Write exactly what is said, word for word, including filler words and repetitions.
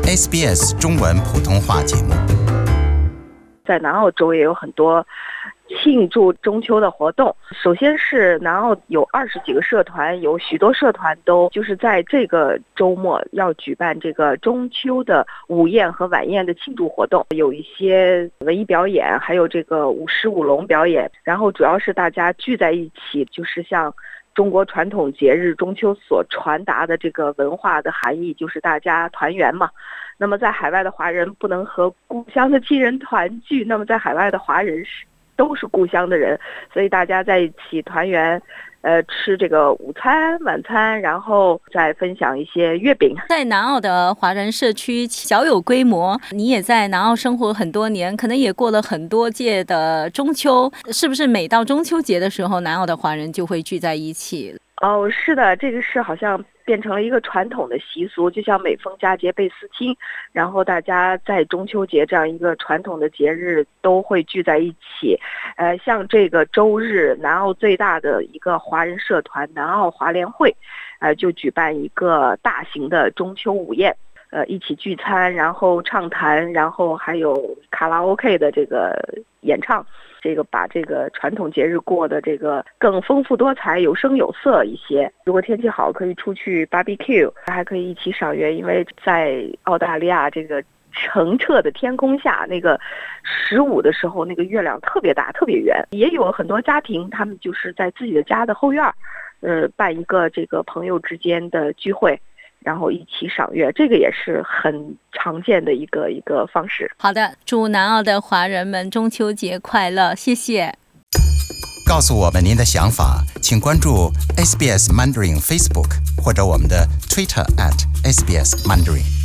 S B S 中文普通话节目。 在南澳洲也有很多庆祝中秋的活动。首先是南澳有二十几个社团，有许多社团都就是在这个周末要举办这个中秋的午宴和晚宴的庆祝活动，有一些文艺表演，还有这个舞狮舞龙表演，然后主要是大家聚在一起，就是像中国传统节日中秋所传达的这个文化的含义，就是大家团圆嘛。那么在海外的华人不能和故乡的亲人团聚，那么在海外的华人是都是故乡的人，所以大家在一起团圆，呃，吃这个午餐、晚餐，然后再分享一些月饼。 在南澳的华人社区小有规模，你也在南澳生活很多年，可能也过了很多届的中秋，是不是每到中秋节的时候，南澳的华人就会聚在一起？ 哦，是的，这个是好像变成了一个传统的习俗，就像每逢佳节倍思亲，然后大家在中秋节这样一个传统的节日都会聚在一起。呃，像这个周日，南澳最大的一个华人社团南澳华联会，呃，就举办一个大型的中秋午宴。呃，一起聚餐，然后畅谈，然后还有卡拉 OK 的这个演唱，这个把这个传统节日过得这个更丰富多彩、有声有色一些。如果天气好，可以出去 barbecue， 还可以一起赏月，因为在澳大利亚这个澄澈的天空下，那个十五的时候，那个月亮特别大、特别圆。也有很多家庭，他们就是在自己的家的后院，呃，办一个这个朋友之间的聚会。然后一起赏月，这个也是很常见的一个一个方式。 好的，祝南澳的华人们中秋节快乐，谢谢。 告诉我们您的想法，请关注 S B S Mandarin Facebook 或者我们的 Twitter at S B S Mandarin。